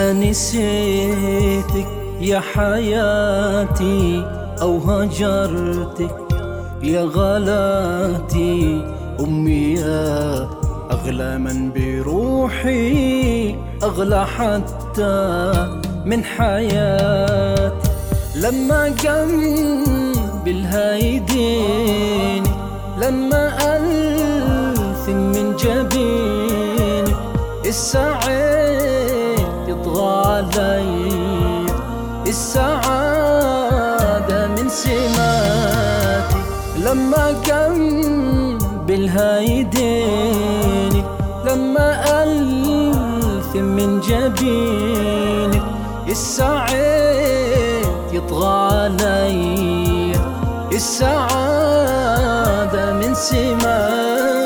ما نسيتك يا حياتي أو هجرتك يا غلاتي أمي يا أغلى من بروحي، أغلى حتى من حياتي. لما قلبي الهايديني، لما ألثم من جبيني، السعيد يطغى علي، السعادة من سماتي. لما قلبي الهايديني، لما ألثم من جبيني، السعيد يطغى علي، السعادة من سماتي.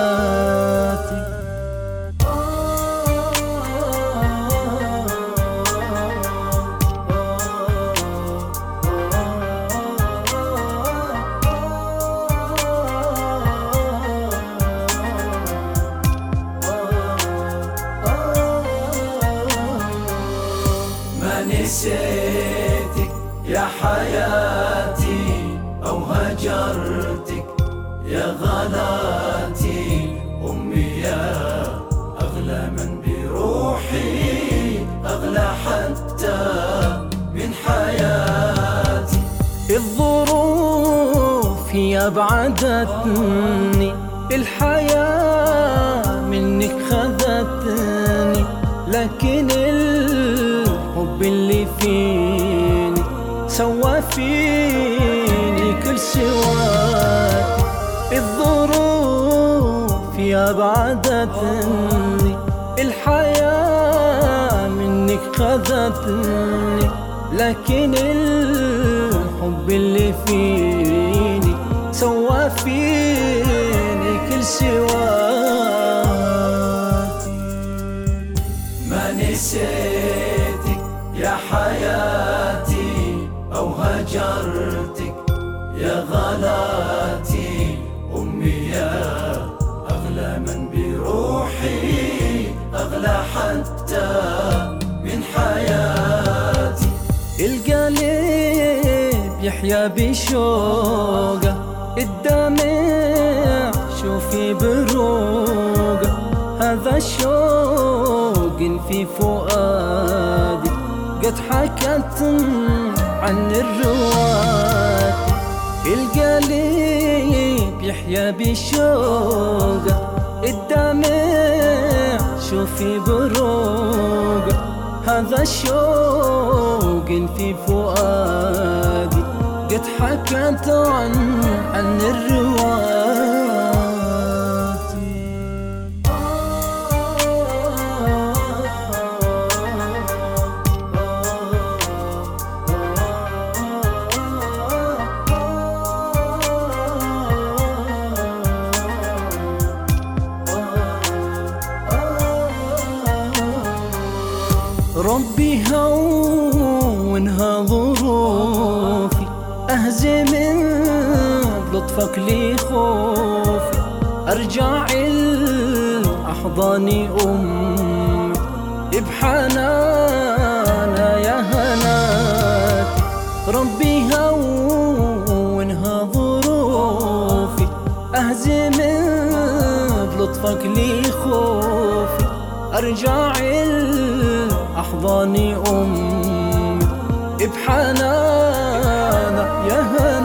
نسيتك يا حياتي أو هجرتك يا غلاتي أمي يا أغلى من بروحي، أغلى حتى من حياتي. الظروف هي أبعدتني، الحياة منك خذتني، لكن الحب اللي فيني سوى فيني كل سواتي. الظروف يا بعدتني، الحياة منك خذتني، لكن الحب اللي فيني سوى فيني كل سواتي. ما نسيتك يا حياتي أو هجرتك يا غلاتي أمي يا أغلى من بروحي، أغلى حتى من حياتي. القلب يحيا بشوقه، الدمع شوفي بروقه، هذا الشوق في فؤادي قد حكت عن الرواد. القلب يحيا بشوقه، الدمع شوفي بروقه، هذا الشوق في فؤادي قد حكت عن الرواد. ربي هونها ظروفي، أهزم بلطفك لي خوفي، أرجع الأحضاني أمي بحنانا يا هناتي. ربي هونها ظروفي، أهزم بلطفك لي خوفي، أرجع أحضاني أمي بحنانا يا هناتي.